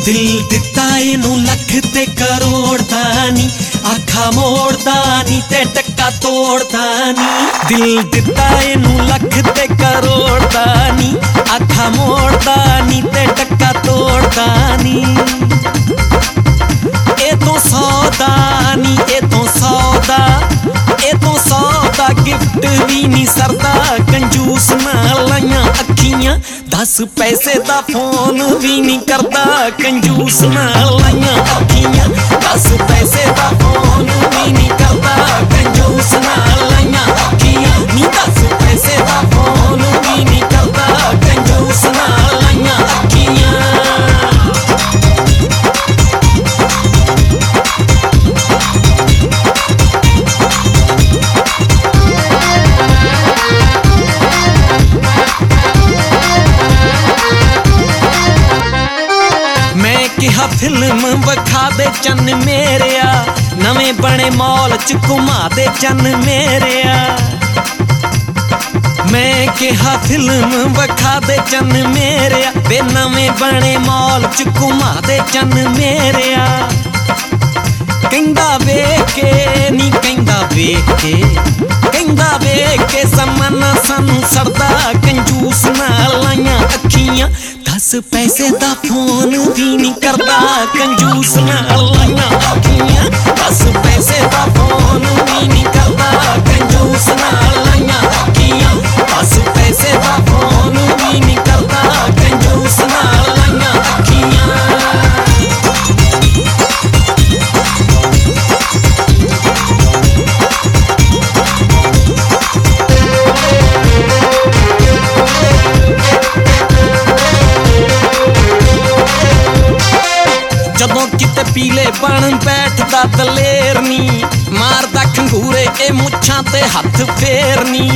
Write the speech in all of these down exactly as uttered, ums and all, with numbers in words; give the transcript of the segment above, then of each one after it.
दिल दिता इनू लख ते करोड़ दा नी, आखा मोड़दा नी ते टक्का तोड़दा नी। दिल दिता इनू लख ते करोड़ दा नी, आखा मोड़दा नी ते टक्का तोड़दा नी। ए तो सौदा नी, ए तो सौदा, ए तो सौदा गिफ्ट भी नी सरदा। कंजूस नाल लाइयां अखियां, दस पैसे दा फोन भी नी करदा। कंजूस नाल लाइयां अखियां, दस पैसे दा फोन भी नी करदा। कंजूस नाल लाइयां अखियां नी, दस पैसे दा फोन भी नी करदा। कंजूस नाल लाइयां अखियां। किहा फिल्म विखा दे चन्न मेरेया, नवें बने मॉल च घुमा दे चन्न मेरेया। मैं किहा फिल्म विखा दे चन्न मेरेया, वे नवें बने मॉल च घुमा दे चन्न मेरेया। कहंदा वेख के नी, कहंदा वेख के, कहंदा वेख के समन सानू सड़दा। कंजूस नाल लाइयां अखियां, दस पैसे दा फोन भी नी करदा। कंजूस नाल लाइयां अखियां, दस पैसे दा फोन भी नी करदा। कंजूस नाल लाइयां अखियां, दस पैसे दा फोन भी नी करदा। कंजूस नाल लाइयां अखियां। जदों किते पीले बन बैठदा दलेर नी, मारदा खंगूरे ए मुच्छां ते हथ फेरनी।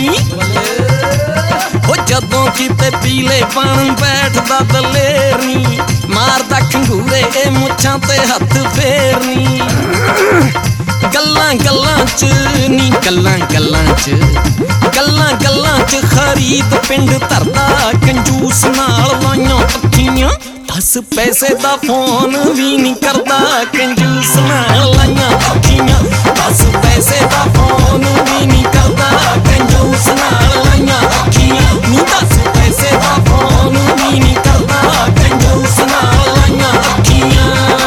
ओ जदों किते पीले बन बैठदा दलेर नी, मारदा खंगूरे ए मुच्छां ते हथ फेरनी। गल्लां गल्लां च नी, गल्लां गल्लां च, गल्लां गल्लां च खरीद पिंड धरदा। कंजूस नाल लाइयां अखियां, दस पैसे दा फोन भी नी करदा। कंजूस नाल लाइयां अखियां, दस पैसे दा फोन भी नी करदा। कंजूस नाल लाइयां अखियां नी, दस पैसे दा फोन भी नी करदा। कंजूस नाल लाइयां अखियां।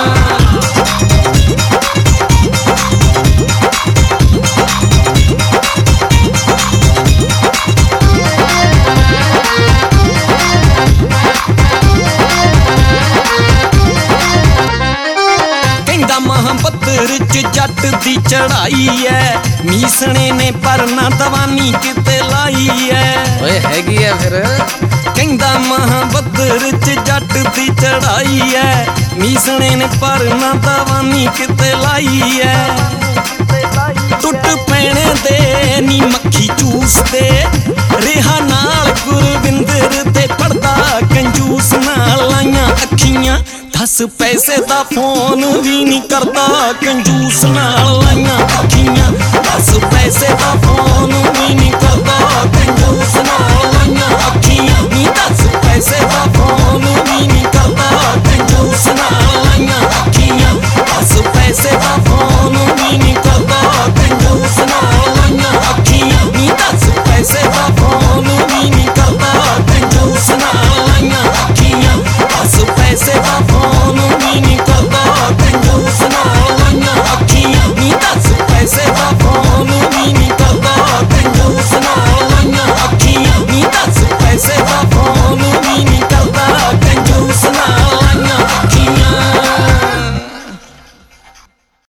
महाबतर च जट दी चढ़ाई है, मीसने ने पर ना दवानी किते लाई है। ओए हैगी है फिर कहंदा महाबतर च जट दी चढ़ाई है, मीसने ने पर ना दवानी किते लाई है। टुट पैने दे नी मक्खी चूस दे, रेहा नाल गुरविंदर ते पड़दा। कंजूस नाल लाइयां अखियां, दस पैसे दा फोन भी नी करदा। कंजूस नाल